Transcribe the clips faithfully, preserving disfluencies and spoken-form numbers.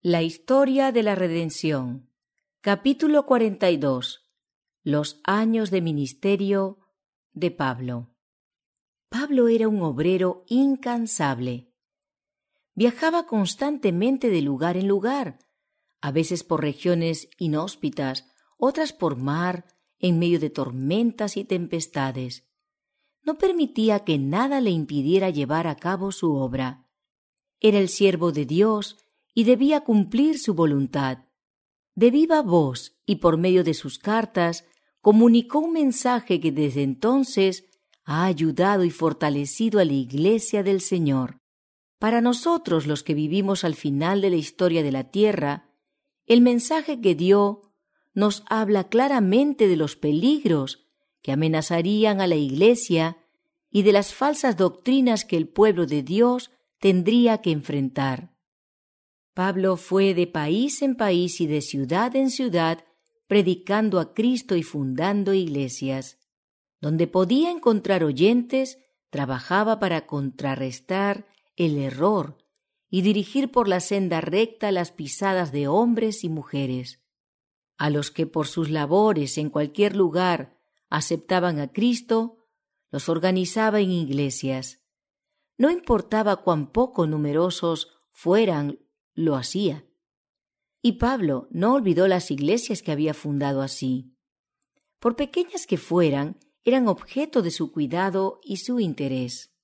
La historia de la redención. Capítulo cuarenta y dos. Los años de ministerio de Pablo. Pablo era un obrero incansable. Viajaba constantemente de lugar en lugar, a veces por regiones inhóspitas, otras por mar, en medio de tormentas y tempestades. No permitía que nada le impidiera llevar a cabo su obra. Era el siervo de Dios y debía cumplir su voluntad. De viva voz y por medio de sus cartas, comunicó un mensaje que desde entonces ha ayudado y fortalecido a la Iglesia del Señor. Para nosotros, los que vivimos al final de la historia de la tierra, el mensaje que dio nos habla claramente de los peligros que amenazarían a la Iglesia y de las falsas doctrinas que el pueblo de Dios tendría que enfrentar. Pablo fue de país en país y de ciudad en ciudad predicando a Cristo y fundando iglesias. Donde podía encontrar oyentes, trabajaba para contrarrestar el error y dirigir por la senda recta las pisadas de hombres y mujeres. A los que por sus labores en cualquier lugar aceptaban a Cristo, los organizaba en iglesias. No importaba cuán poco numerosos fueran, lo hacía. Y Pablo no olvidó las iglesias que había fundado así. Por pequeñas que fueran, eran objeto de su cuidado y su interés.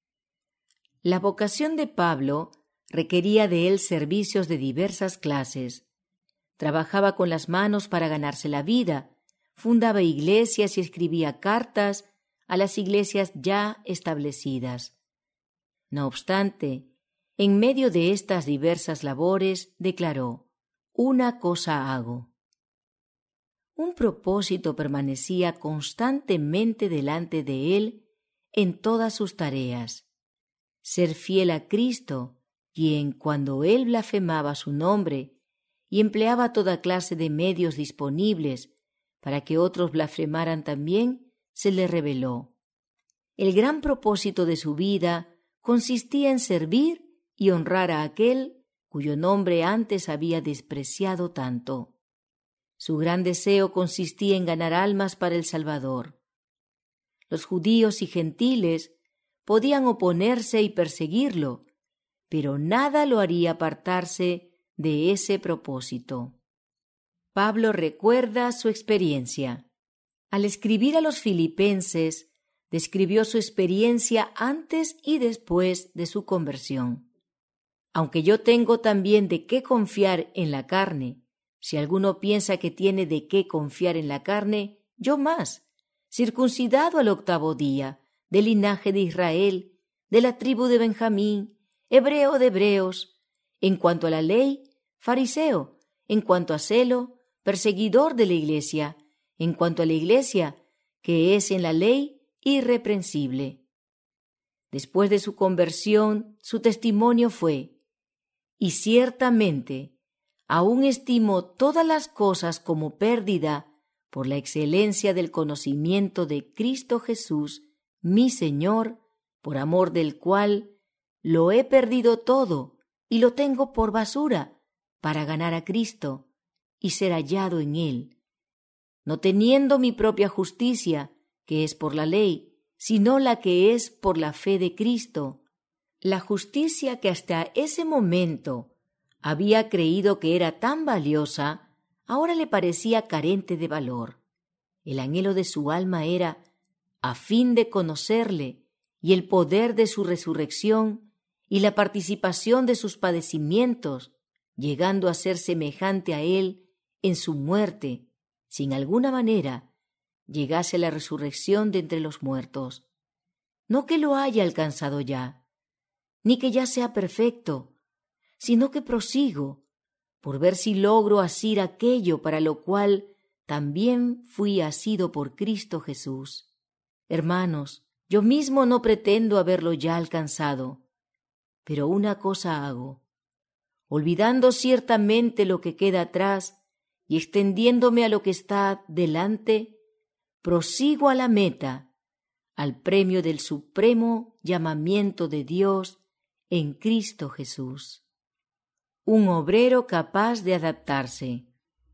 La vocación de Pablo requería de él servicios de diversas clases. Trabajaba con las manos para ganarse la vida, fundaba iglesias y escribía cartas a las iglesias ya establecidas. No obstante, en medio de estas diversas labores, declaró: «Una cosa hago». Un propósito permanecía constantemente delante de él en todas sus tareas: ser fiel a Cristo, quien, cuando él blasfemaba su nombre y empleaba toda clase de medios disponibles para que otros blasfemaran también, se le reveló. El gran propósito de su vida consistía en servir y honrar a aquel cuyo nombre antes había despreciado tanto. Su gran deseo consistía en ganar almas para el Salvador. Los judíos y gentiles podían oponerse y perseguirlo, pero nada lo haría apartarse de ese propósito. Pablo recuerda su experiencia. Al escribir a los filipenses, describió su experiencia antes y después de su conversión. Aunque yo tengo también de qué confiar en la carne, si alguno piensa que tiene de qué confiar en la carne, yo más, circuncidado al octavo día, del linaje de Israel, de la tribu de Benjamín, hebreo de hebreos, en cuanto a la ley, fariseo, en cuanto a celo, perseguidor de la iglesia, en cuanto a la iglesia, que es en la ley irreprensible. Después de su conversión, su testimonio fue: «Y ciertamente, aún estimo todas las cosas como pérdida por la excelencia del conocimiento de Cristo Jesús, mi Señor, por amor del cual lo he perdido todo y lo tengo por basura para ganar a Cristo y ser hallado en Él, no teniendo mi propia justicia, que es por la ley, sino la que es por la fe de Cristo, la justicia que hasta ese momento había creído que era tan valiosa, ahora le parecía carente de valor. El anhelo de su alma era, a fin de conocerle y el poder de su resurrección y la participación de sus padecimientos, llegando a ser semejante a él en su muerte, si en alguna manera llegase la resurrección de entre los muertos. No que lo haya alcanzado ya, ni que ya sea perfecto, sino que prosigo por ver si logro asir aquello para lo cual también fui asido por Cristo Jesús. Hermanos, yo mismo no pretendo haberlo ya alcanzado, pero una cosa hago, olvidando ciertamente lo que queda atrás y extendiéndome a lo que está delante, prosigo a la meta, al premio del supremo llamamiento de Dios en Cristo Jesús. un obrero capaz de adaptarse.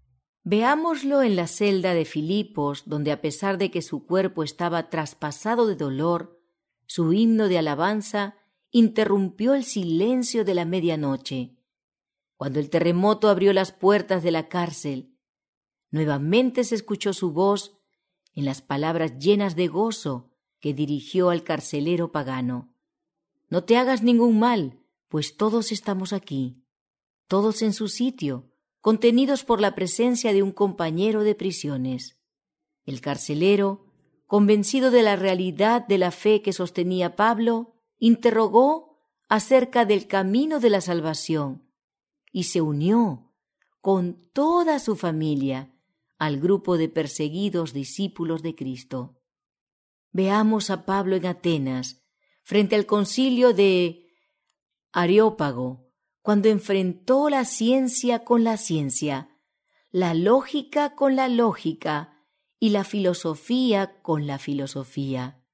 Veámoslo en la celda de Filipos, donde a pesar de que su cuerpo estaba traspasado de dolor, su himno de alabanza interrumpió el silencio de la medianoche. Cuando el terremoto abrió las puertas de la cárcel, nuevamente se escuchó su voz en las palabras llenas de gozo que dirigió al carcelero pagano. No te hagas ningún mal, pues todos estamos aquí, todos en su sitio, contenidos por la presencia de un compañero de prisiones. El carcelero, convencido de la realidad de la fe que sostenía Pablo, interrogó acerca del camino de la salvación y se unió con toda su familia al grupo de perseguidos discípulos de Cristo. Veamos a Pablo en Atenas, frente al concilio de Areópago, cuando enfrentó la ciencia con la ciencia, la lógica con la lógica y la filosofía con la filosofía.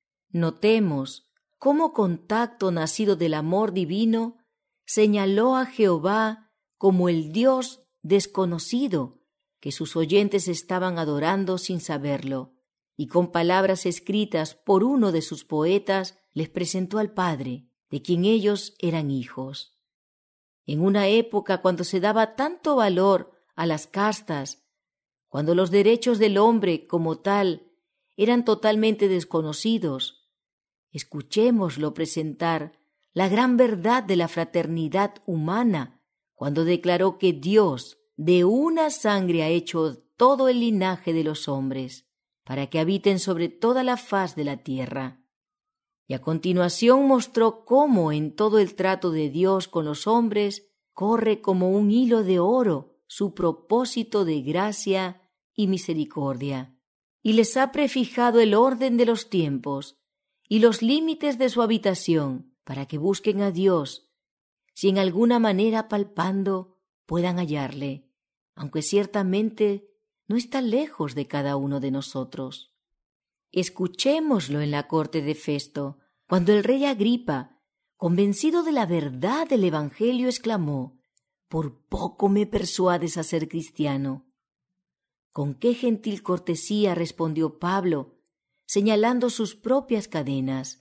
Notemos cómo contacto nacido del amor divino señaló a Jehová como el Dios desconocido que sus oyentes estaban adorando sin saberlo, y con palabras escritas por uno de sus poetas les presentó al Padre, de quien ellos eran hijos. En una época cuando se daba tanto valor a las castas, cuando los derechos del hombre como tal eran totalmente desconocidos, escuchémoslo presentar la gran verdad de la fraternidad humana cuando declaró que Dios de una sangre ha hecho todo el linaje de los hombres, para que habiten sobre toda la faz de la tierra. Y a continuación mostró cómo en todo el trato de Dios con los hombres corre como un hilo de oro su propósito de gracia y misericordia, y les ha prefijado el orden de los tiempos y los límites de su habitación, para que busquen a Dios, si en alguna manera palpando puedan hallarle, aunque ciertamente no está lejos de cada uno de nosotros. Escuchémoslo en la corte de Festo, cuando el rey Agripa, convencido de la verdad del Evangelio, exclamó: «Por poco me persuades a ser cristiano». Con qué gentil cortesía respondió Pablo, señalando sus propias cadenas: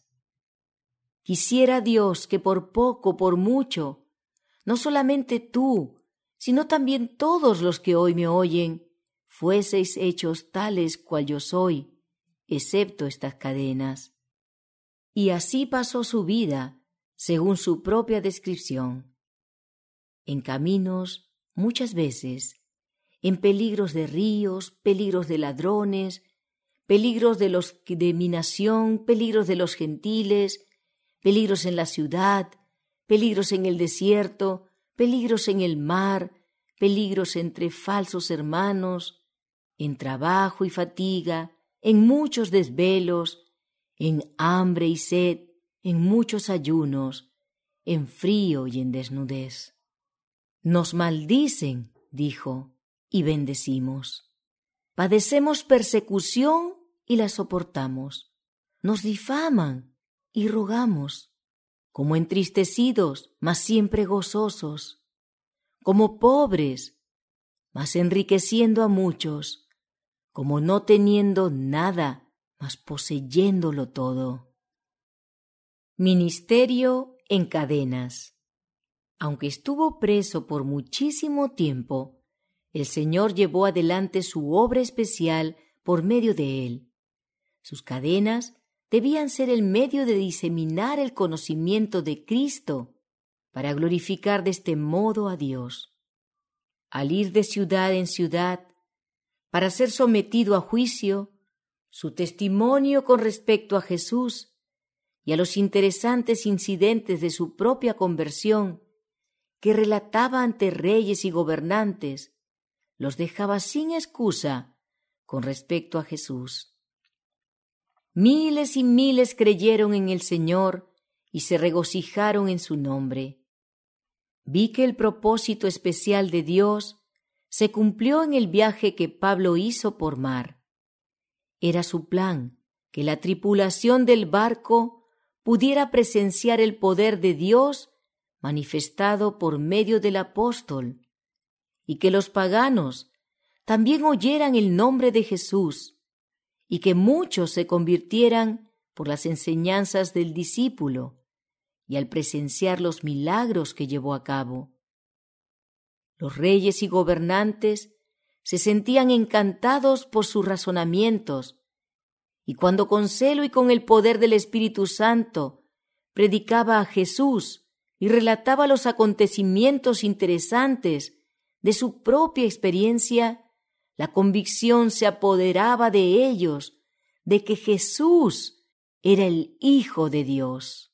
«Quisiera Dios que por poco, por mucho, no solamente tú, sino también todos los que hoy me oyen, fueseis hechos tales cual yo soy, excepto estas cadenas». Y así pasó su vida, según su propia descripción. En caminos, muchas veces, en peligros de ríos, peligros de ladrones, peligros de los de mi nación, peligros de los gentiles, peligros en la ciudad, peligros en el desierto, peligros en el mar, peligros entre falsos hermanos, en trabajo y fatiga, en muchos desvelos, en hambre y sed, en muchos ayunos, en frío y en desnudez. Nos maldicen, dijo, y bendecimos. Padecemos persecución y la soportamos. Nos difaman y rogamos, como entristecidos, mas siempre gozosos, como pobres, mas enriqueciendo a muchos, como no teniendo nada, mas poseyéndolo todo. Ministerio en cadenas. Aunque estuvo preso por muchísimo tiempo, el Señor llevó adelante su obra especial por medio de él. Sus cadenas debían ser el medio de diseminar el conocimiento de Cristo para glorificar de este modo a Dios. Al ir de ciudad en ciudad para ser sometido a juicio, su testimonio con respecto a Jesús y a los interesantes incidentes de su propia conversión que relataba ante reyes y gobernantes, los dejaba sin excusa con respecto a Jesús. Miles y miles creyeron en el Señor y se regocijaron en su nombre. Vi que el propósito especial de Dios se cumplió en el viaje que Pablo hizo por mar. Era su plan que la tripulación del barco pudiera presenciar el poder de Dios manifestado por medio del apóstol, y que los paganos también oyeran el nombre de Jesús, y que muchos se convirtieran por las enseñanzas del discípulo y al presenciar los milagros que llevó a cabo. Los reyes y gobernantes se sentían encantados por sus razonamientos, y cuando con celo y con el poder del Espíritu Santo predicaba a Jesús y relataba los acontecimientos interesantes de su propia experiencia, la convicción se apoderaba de ellos de que Jesús era el Hijo de Dios.